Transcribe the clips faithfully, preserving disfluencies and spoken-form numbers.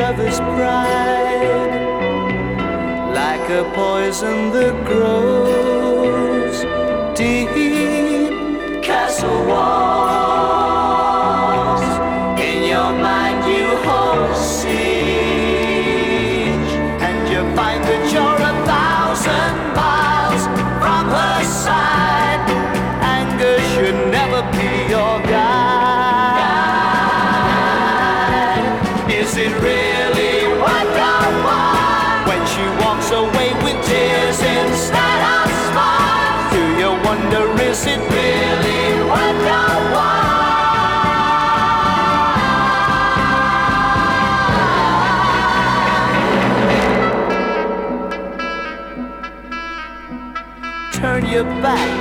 mother's pride, like a poison that grows deep. Castle walls, in your mind you hold siege, and you find that you're a thousand miles from her side. Anger should never be your guide. Is it really what you want when she walks away with tears instead of smiles? Do you wonder, is it really what you want? Turn your back,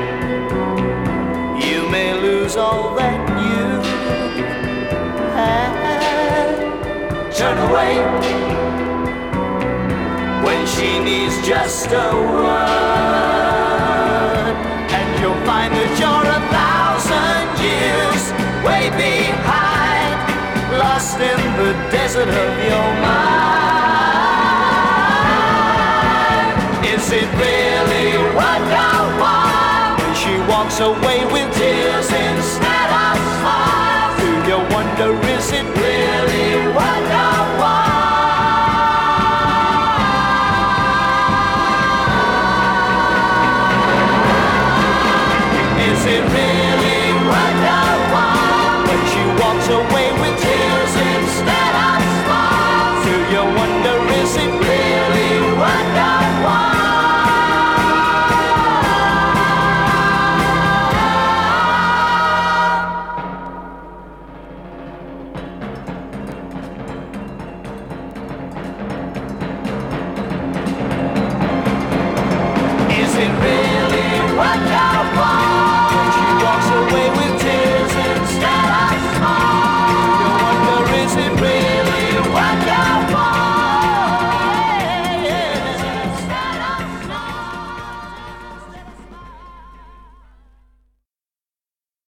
you may lose all that you had. Turn away when she needs just a word, and you'll find that you're a thousand years way behind, lost in the desert of your mind. Is it really what you want when she walks away with tears instead of smiles? Do you wonder, is it really what you want? Is it really